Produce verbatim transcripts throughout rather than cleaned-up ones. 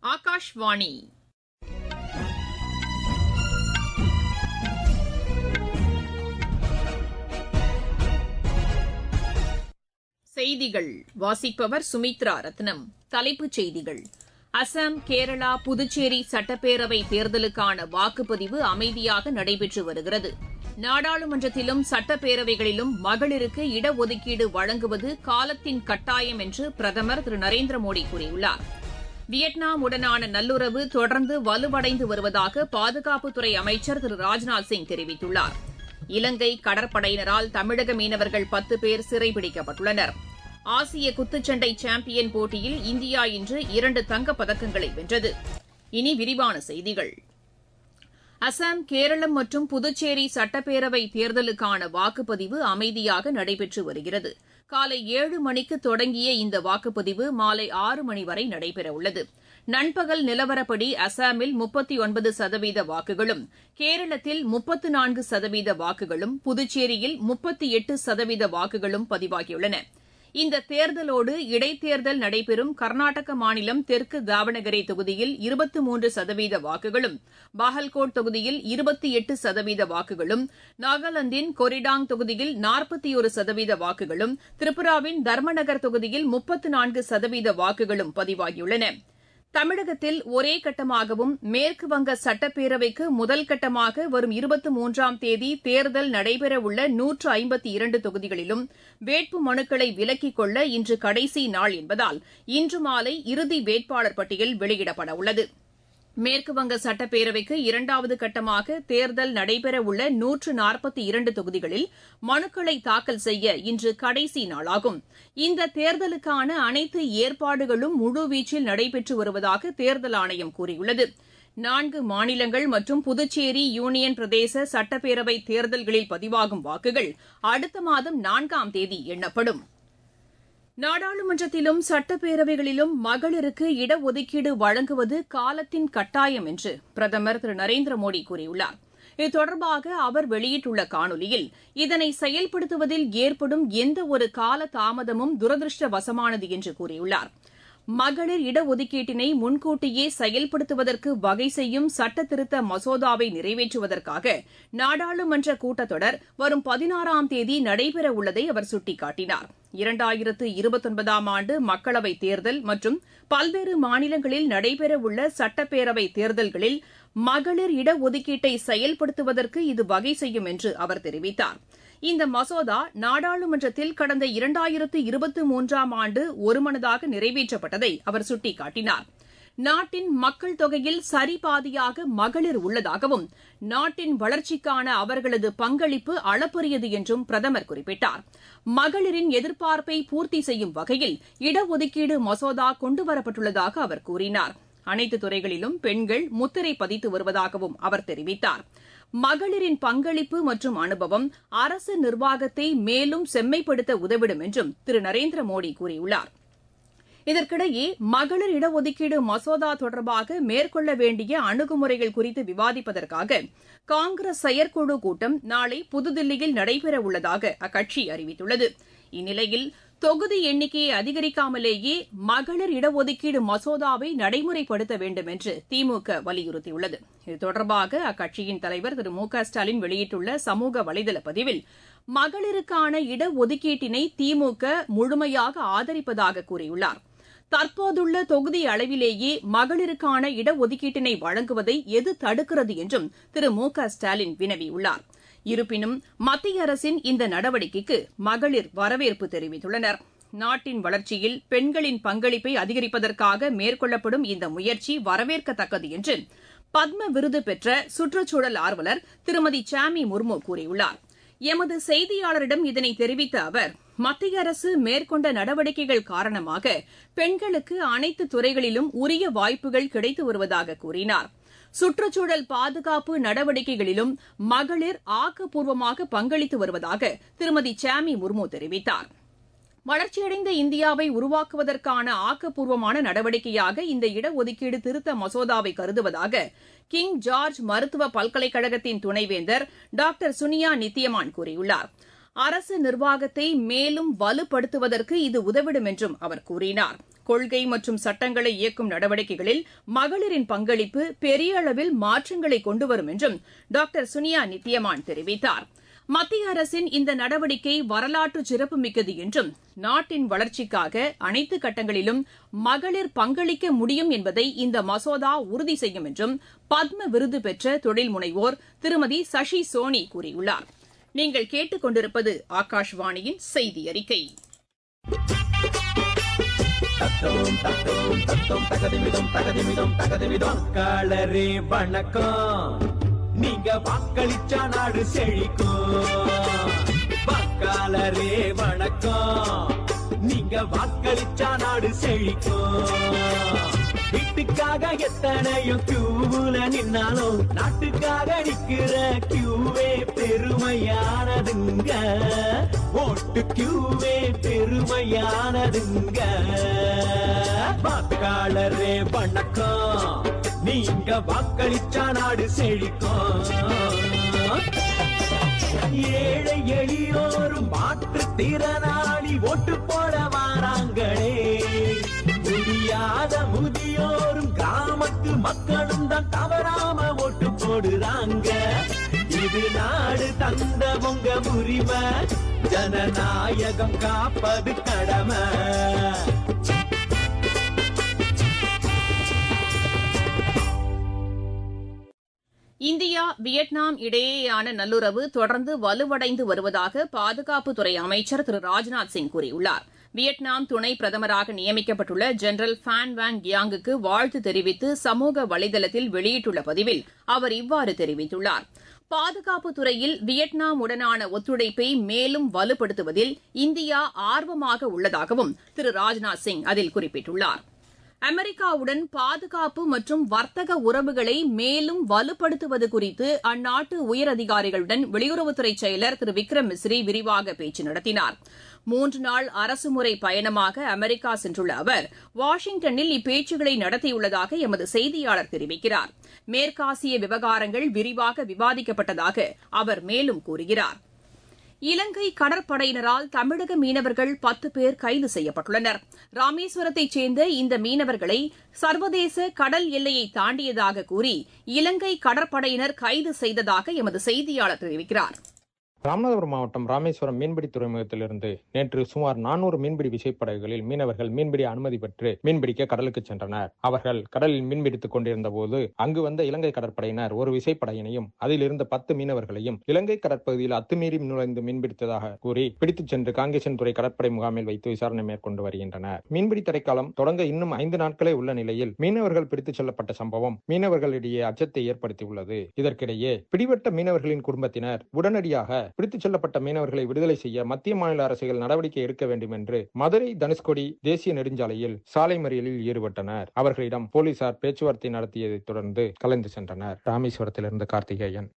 ஆகாஷ்வாணி செய்திகள் வாசிப்பவர் சுமித்ரா ரத்னம். தலைப்புச் செய்திகள்: அசாம், கேரளா, புதுச்சேரி சட்டப்பேரவை தேர்தலுக்கான வாக்குப்பதிவு அமைதியாக நடைபெற்று வருகிறது. நாடாளுமன்றத்திலும் சட்டப்பேரவைகளிலும் மகளிருக்கு இடஒதுக்கீடு வழங்குவது காலத்தின் கட்டாயம் என்று பிரதமர் திரு நரேந்திர மோடி கூறியுள்ளார். வியட்நாம் உடனான நல்லுறவு தொடர்ந்து வலுவடைந்து வருவதாக பாதுகாப்புத்துறை அமைச்சர் திரு ராஜ்நாத் சிங் தெரிவித்துள்ளார். இலங்கை கடற்படையினரால் தமிழக மீனவர்கள் பத்து பேர் சிறைபிடிக்கப்பட்டுள்ளனர். ஆசிய குத்துச்சண்டை சாம்பியன் போட்டியில் இந்தியா இன்று இரண்டு தங்கப்பதக்கங்களை வென்றது. இனி விரிவான செய்திகள். அசாம், கேரளம் மற்றும் புதுச்சேரி சட்டப்பேரவை தேர்தலுக்கான வாக்குப்பதிவு அமைதியாக நடைபெற்று வருகிறது. காலை ஏழு மணிக்கு தொடங்கிய இந்த வாக்குப்பதிவு மாலை ஆறு மணி வரை நடைபெறவுள்ளது. நண்பகல் நிலவரப்படி அசாமில் முப்பத்தி ஒன்பது சதவீத வாக்குகளும், கேரளத்தில் முப்பத்து நான்கு சதவீத வாக்குகளும், புதுச்சேரியில் முப்பத்தி எட்டு சதவீத வாக்குகளும் பதிவாகியுள்ளன. இந்த தேர்தலோடு இடைத்தேர்தல் நடைபெறும் கர்நாடக மாநிலம் தெற்கு தாவணகரே தொகுதியில் இருபத்தி மூன்று சதவீத வாக்குகளும், பாகல்கோட் தொகுதியில் இருபத்தி எட்டு சதவீத வாக்குகளும், நாகாலாந்தின் கொரிடாங் தொகுதியில் நாற்பத்தி ஒரு சதவீத வாக்குகளும், திரிபுராவின் தர்மநகர் தொகுதியில் முப்பத்து நான்கு சதவீத வாக்குகளும் பதிவாகியுள்ளன. தமிழகத்தில் ஒரே கட்டமாகவும், மேற்குவங்க சட்டப்பேரவைக்கு முதல் கட்டமாக வரும் இருபத்தி மூன்றாம் தேதி தேர்தல் நடைபெறவுள்ள நூற்று ஐம்பத்தி இரண்டு தொகுதிகளிலும் வேட்பு மனுக்களை விலக்கிக் கொள்ள இன்று கடைசி நாள் என்பதால் இன்று மாலை இறுதி வேட்பாளர் பட்டியல் வெளியிடப்படவுள்ளது. மேற்குவங்க சட்டப்பேரவைக்கு இரண்டாவது கட்டமாக தேர்தல் நடைபெறவுள்ள நூற்று நாற்பத்தி இரண்டு தொகுதிகளில் மனுக்களை தாக்கல் செய்ய இன்று கடைசி நாளாகும். இந்த தேர்தலுக்கான அனைத்து ஏற்பாடுகளும் முழுவீச்சில் நடைபெற்று வருவதாக தேர்தல் ஆணையம் கூறியுள்ளது. நான்கு மாநிலங்கள் மற்றும் புதுச்சேரி யூனியன் பிரதேச சட்டப்பேரவை தேர்தல்களில் பதிவாகும் வாக்குகள் அடுத்த மாதம் நான்காம் தேதி எண்ணப்படும். நாடாளுமன்றத்திலும் சட்டப்பேரவைகளிலும் மகளிருக்கு இடஒதுக்கீடு வழங்குவது காலத்தின் கட்டாயம் என்று பிரதமர் திரு நரேந்திர மோடி கூறியுள்ளார். இது தொடர்பாக அவர் வெளியிட்டுள்ள காணொலியில், இதனை செயல்படுத்துவதில் ஏற்படும் எந்தவொரு கால தாமதமும் துரதிருஷ்டவசமானது என்று கூறியுள்ளார். மகளிர் இடஒதுக்கீட்டினை முன்கூட்டியே செயல்படுத்துவதற்கு வகை செய்யும் சட்டத்திருத்த மசோதாவை நிறைவேற்றுவதற்காக நாடாளுமன்ற கூட்டத்தொடர் வரும் பதினாறாம் தேதி நடைபெறவுள்ளதை அவர் சுட்டிக்காட்டினார். இரண்டாயிரத்து இருபத்தொன்பதாம் ஆண்டு மக்களவைத் தேர்தல் மற்றும் பல்வேறு மாநிலங்களில் நடைபெறவுள்ள சட்டப்பேரவை தேர்தல்களில் மகளிர் இடஒதுக்கீட்டை செயல்படுத்துவதற்கு இது வகை செய்யும் என்று அவர் தெரிவித்தார். இந்த மசோதா நாடாளுமன்றத்தில் கடந்த இரண்டாயிரத்து இருபத்தி மூன்றாம் ஆண்டு ஒருமனதாக நிறைவேற்றப்பட்டதை அவர் சுட்டிக்காட்டினார். நாட்டின் மக்கள் தொகையில் சரிபாதியாக மகளிர் உள்ளதாகவும், நாட்டின் வளர்ச்சிக்கான அவர்களது பங்களிப்பு அளப்பரியது என்றும் பிரதமர் குறிப்பிட்டார். மகளிரின் எதிர்பார்ப்பை பூர்த்தி செய்யும் வகையில் இடஒதுக்கீடு மசோதா கொண்டுவரப்பட்டுள்ளதாக அவர் கூறினார். அனைத்து துறைகளிலும் பெண்கள் முத்திரை பதித்து வருவதாகவும் அவர் தெரிவித்தார். மகளிரின் பங்களிப்பு மற்றும் அனுபவம் அரசு நிர்வாகத்தை மேலும் செம்மைப்படுத்த உதவிடும் என்றும் திரு நரேந்திர மோடி கூறியுள்ளார். இதற்கிடையே மகளிர் இடஒதுக்கீடு மசோதா தொடர்பாக மேற்கொள்ள வேண்டிய அணுகுமுறைகள் குறித்து விவாதிப்பதற்காக காங்கிரஸ் செயற்குழு கூட்டம் நாளை புதுதில்லியில் நடைபெறவுள்ளதாக அக்கட்சி அறிவித்துள்ளது. இந்நிலையில் தொகுதி எண்ணிக்கையை அதிகரிக்காமலேயே மகளிர் இடஒதுக்கீடு மசோதாவை நடைமுறைப்படுத்த வேண்டும் என்று திமுக வலியுறுத்தியுள்ளது. இது தொடர்பாக அக்கட்சியின் தலைவர் திரு மு க ஸ்டாலின் வெளியிட்டுள்ள சமூக வலைதள பதிவில், மகளிருக்கான இடஒதுக்கீட்டினை திமுக முழுமையாக ஆதரிப்பதாக கூறியுள்ளார். தற்போதுள்ள தொகுதி அளவிலேயே மகளிருக்கான இடஒதுக்கீட்டினை வழங்குவதை எது தடுக்கிறது என்றும் திரு மு க ஸ்டாலின் வினவியுள்ளார். இருப்பினும் மத்திய அரசின் இந்த நடவடிக்கைக்கு மகளிர் வரவேற்பு தெரிவித்துள்ளனர். நாட்டின் வளர்ச்சியில் பெண்களின் பங்களிப்பை அதிகரிப்பதற்காக மேற்கொள்ளப்படும் இந்த முயற்சி வரவேற்கத்தக்கது என்று பத்ம விருது பெற்ற சுற்றுச்சூழல் ஆர்வலர் திருமதி சாமி முர்மு கூறியுள்ளார். எமது செய்தியாளரிடம் இதனை தெரிவித்த அவர், மத்திய அரசு மேற்கொண்ட நடவடிக்கைகள் காரணமாக பெண்களுக்கு அனைத்து துறைகளிலும் உரிய வாய்ப்புகள் கிடைத்து வருவதாக கூறினார். சுற்றுச்சூழல் பாதுகாப்பு நடவடிக்கைகளிலும் மகளிர் ஆக்கப்பூர்வமாக பங்களித்து வருவதாக திருமதி சாமி முர்மு தெரிவித்தார். வளர்ச்சியடைந்த இந்தியாவை உருவாக்குவதற்கான ஆக்கப்பூர்வமான நடவடிக்கையாக இந்த இடஒதுக்கீடு திருத்த மசோதாவை கருதுவதாக கிங் ஜார்ஜ் மருத்துவ பல்கலைக்கழகத்தின் துணைவேந்தர் டாக்டர் சுனியா நித்தியமான் கூறியுள்ளார். அரசு நிர்வாகத்தை மேலும் வலுப்படுத்துவதற்கு இது உதவிடும் என்றும் அவர் கூறினார். கொள்கை மற்றும் சட்டங்களை இயக்கும் நடவடிக்கைகளில் மகளிரின் பங்களிப்பு பெரிய அளவில் மாற்றங்களை கொண்டுவரும் என்றும் டாக்டர் சுனியா நித்யமான் தெரிவித்தார். மத்திய அரசின் இந்த நடவடிக்கை வரலாற்று சிறப்புமிக்கது என்றும் நாட்டின் வளர்ச்சிக்காக அனைத்து கட்டங்களிலும் மகளிர் பங்களிக்க முடியும் என்பதை இந்த மசோதா உறுதி செய்யும் என்றும் பத்ம விருது பெற்ற தொழில் முனைவோர் திருமதி சசி சோனி கூறியுள்ளார். நீங்கள் கேட்டுக் கொண்டிருப்பது ஆகாஷ்வாணியின் செய்தி அறிக்கை. நீங்க வாக்களிச்சா நாடு செழிக்கும். வாக்காளரே வணக்கம். நீங்க வாக்களிச்சா நாடு செழிக்கும். வீட்டுக்காக எத்தனையோ கியூல நின்னாலும் நாட்டுக்காக நிக்கிற கியூவே பெருமையானதுங்க. ஓட்டு கியூவே பெருமையானதுங்க. வாக்காளரே வணக்கம். நீங்க வாக்களிச்சா நாடு செழிக்கும். ஏழை எளியோரும் மாற்றுத்திறனாளி ஓட்டு போட வாராங்களே. முடியாத முதியோரும் கிராமத்து மக்களும் தான் தவறாம ஓட்டு போடுறாங்க. இது நாடு தந்த உங்க உரிமை. ஜனநாயகம் காப்பது கடமை. இந்தியா வியட்நாம் இடையேயான நல்லுறவு தொடர்ந்து வலுவடைந்து வருவதாக பாதுகாப்புத்துறை அமைச்சர் திரு ராஜ்நாத் சிங் கூறியுள்ளார். வியட்நாம் துணை பிரதமராக நியமிக்கப்பட்டுள்ள ஜெனரல் ஃபேன் வாங் கியாங்குக்கு வாழ்த்து தெரிவித்து சமூக வலைதளத்தில் வெளியிட்டுள்ள பதிவில் அவர் இவ்வாறு தெரிவித்துள்ளார். பாதுகாப்புத் துறையில் வியட்நாம் உடனான ஒத்துழைப்பை மேலும் வலுப்படுத்துவதில் இந்தியா ஆர்வமாக உள்ளதாகவும் திரு ராஜ்நாத் சிங் அதில் குறிப்பிட்டுள்ளார். அமெரிக்காவுடன் பாதுகாப்பு மற்றும் வர்த்தக உறவுகளை மேலும் வலுப்படுத்துவது குறித்து அந்நாட்டு உயரதிகாரிகளுடன் வெளியுறவுத்துறை செயலர் திரு விக்ரம் மிஸ்ரி விரிவாக பேச்சு நடத்தினார். மூன்று நாள் அரசுமுறை பயணமாக அமெரிக்கா சென்றுள்ள அவர் வாஷிங்டனில் இப்பேச்சுக்களை நடத்தியுள்ளதாக எமது செய்தியாளர் தெரிவிக்கிறார். மேற்காசிய விவகாரங்கள் விரிவாக விவாதிக்கப்பட்டதாக அவர் மேலும் கூறுகிறார். இலங்கை கடற்படையினரால் தமிழக மீனவர்கள் பத்து பேர் கைது செய்யப்பட்டுள்ளனர். ராமேஸ்வரத்தைச் சேர்ந்த இந்த மீனவர்களை சர்வதேச கடல் எல்லையை தாண்டியதாக கூறி இலங்கை கடற்படையினர் கைது செய்ததாக எமது செய்தியாளர் தெரிவிக்கிறார். ராமநாதபுரம் மாவட்டம் ராமேஸ்வரம் மீன்பிடி துறைமுகத்திலிருந்து நேற்று சுமார் நானூறு மீன்பிடி விசைப்படகுகளில் மீனவர்கள் மீன்பிடி அனுமதி பெற்று மீன்பிடிக்க கடலுக்கு சென்றனர். அவர்கள் கடலில் மீன்பிடித்துக் கொண்டிருந்த போது அங்கு வந்த இலங்கை கடற்படையினர் ஒரு விசைப்படையினையும் அதில் இருந்த பத்து மீனவர்களையும் இலங்கை கடற்பகுதியில் அத்துமீறி நுழைந்து மீன்பிடித்ததாக கூறி பிடித்துச் சென்று காங்கேசன்துறை கடற்படை முகாமில் வைத்து விசாரணை மேற்கொண்டு வருகின்றனர். மீன்பிடி தடைக்காலம் தொடங்க இன்னும் ஐந்து நாட்களே உள்ள நிலையில் மீனவர்கள் பிடித்துச் செல்லப்பட்ட சம்பவம் மீனவர்களிடையே அச்சத்தை ஏற்படுத்தியுள்ளது. இதற்கிடையே பிடிபட்ட மீனவர்களின் குடும்பத்தினர் உடனடியாக பிடித்துச் செல்லப்பட்ட மீனவர்களை விடுதலை செய்ய மத்திய மாநில அரசுகள் நடவடிக்கை எடுக்க வேண்டும் என்று மதுரை தனுஷ்கோடி தேசிய நெடுஞ்சாலையில் சாலை மறியலில் ஈடுபட்டனர். அவர்களிடம் போலீசார் பேச்சுவார்த்தை நடத்தியதை தொடர்ந்து கலைந்து சென்றனர். ராமேஸ்வரத்திலிருந்து கார்த்திகேயன்.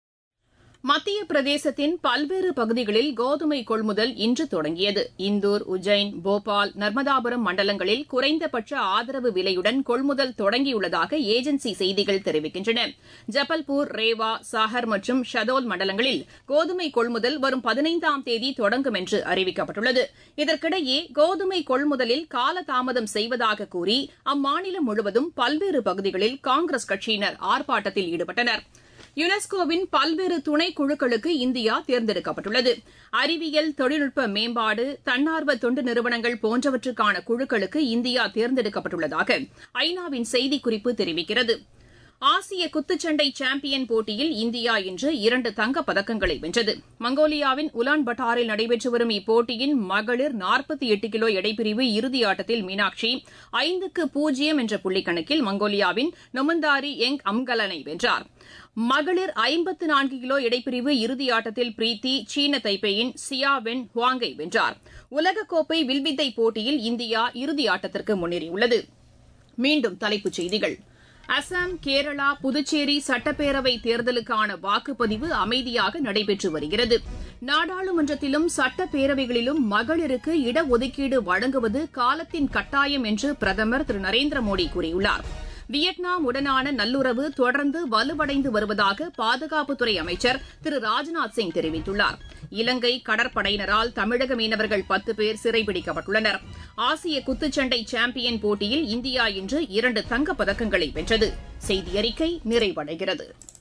மத்திய பிரதேசத்தின் பல்வேறு பகுதிகளில் கோதுமை கொள்முதல் இன்று தொடங்கியது. இந்தூர், உஜ்ஜைன், போபால், நர்மதாபுரம் மண்டலங்களில் குறைந்தபட்ச ஆதரவு விலையுடன் கொள்முதல் தொடங்கியுள்ளதாக ஏஜென்சி செய்திகள் தெரிவிக்கின்றன. ஜபல்பூர், ரேவா, சாகர் மற்றும் ஷதோல் மண்டலங்களில் கோதுமை கொள்முதல் வரும் பதினைந்தாம் தேதி தொடங்கும் என்று அறிவிக்கப்பட்டுள்ளது. இதற்கிடையே கோதுமை கொள்முதலில் காலதாமதம் செய்வதாக கூறி அம்மாநிலம் முழுவதும் பல்வேறு பகுதிகளில் காங்கிரஸ் கட்சியினர் ஆர்ப்பாட்டத்தில் ஈடுபட்டனர். யுனெஸ்கோவின் பல்வேறு துணை குழுக்களுக்கு இந்தியா தேர்ந்தெடுக்கப்பட்டுள்ளது. அறிவியல், தொழில்நுட்ப மேம்பாடு, தன்னார்வ தொண்டு நிறுவனங்கள் போன்றவற்றுக்கான குழுக்களுக்கு இந்தியா தேர்ந்தெடுக்கப்பட்டுள்ளதாக ஐநாவின் செய்திக்குறிப்பு தெரிவிக்கிறது. ஆசிய குத்துச்சண்டை சாம்பியன் போட்டியில் இந்தியா இன்று இரண்டு தங்கப் பதக்கங்களை வென்றது. மங்கோலியாவின் உலான் பட்டாரில் நடைபெற்று வரும் இப்போட்டியின் மகளிர் நாற்பத்தி எட்டு கிலோ எடைப்பிரிவு இறுதியாட்டத்தில் மீனாட்சி ஐந்துக்கு பூஜ்ஜியம் என்ற புள்ளிக்கணக்கில் மங்கோலியாவின் நொமந்தாரி யங் அம்கலனை வென்றார். மகளிர் ஐம்பத்து நான்கு கிலோ எடைப்பிரிவு இறுதியாட்டத்தில் பிரீத்தி சீன தைப்பேயின் சியா வென் ஹுவாங்கை வென்றார். உலகக்கோப்பை வில்வித்தை போட்டியில் இந்தியா இறுதியாட்டத்திற்கு முன்னேறியுள்ளது. மீண்டும் தலைப்புச் செய்திகள். அசாம், கேரளா, புதுச்சேரி சட்டப்பேரவை தேர்தலுக்கான வாக்குப்பதிவு அமைதியாக நடைபெற்று வருகிறது. நாடாளுமன்றத்திலும் சட்டப்பேரவைகளிலும் மகளிருக்கு இடஒதுக்கீடு வழங்குவது காலத்தின் கட்டாயம் என்று பிரதமர் திரு நரேந்திர மோடி கூறியுள்ளார். வியட்நாம் உடனான நல்லுறவு தொடர்ந்து வலுவடைந்து வருவதாக பாதுகாப்புத்துறை அமைச்சர் திரு ராஜ்நாத் சிங் தெரிவித்துள்ளார். இலங்கை கடற்படையினரால் தமிழக மீனவர்கள் பத்து பேர் சிறைபிடிக்கப்பட்டுள்ளனர். ஆசிய குத்துச்சண்டை சாம்பியன் போட்டியில் இந்தியா இன்று இரண்டு தங்கப்பதக்கங்களை வென்றது. செய்தி அறிக்கை நிறைவடைகிறது.